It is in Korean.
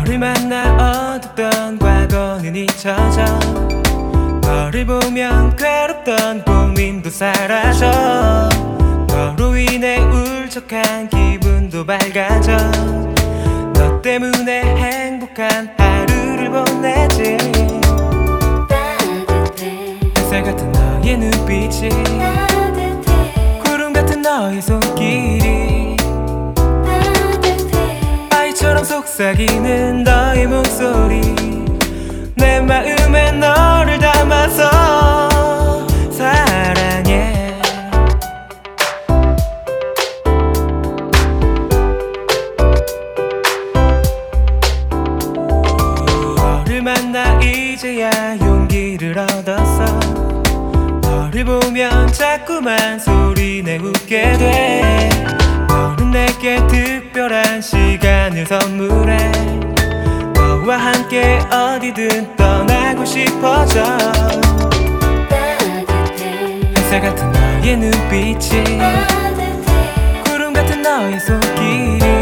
너를 만나 어둡던 과거는 잊혀져 너를 보면 괴롭던 고민도 사라져 너로 인해 울적한 기분도 밝아져 너 때문에 행복한 하루를 보내지 따뜻해 햇살 같은 너의 눈빛이 따뜻해 구름 같은 너의 손길이 따뜻해 아이처럼 속삭이는 너의 목소리 내 마음에 너를 담아서 사랑해 너를 만나 이제야 용기를 얻었어 너를 보면 자꾸만 소리내 웃게 돼 너는 내게 특별한 시간을 선물해 너와 함께 어디든 떠나고 싶어져 따뜻해 햇살 같은 너의 눈빛이 따뜻해 구름 같은 너의 손길이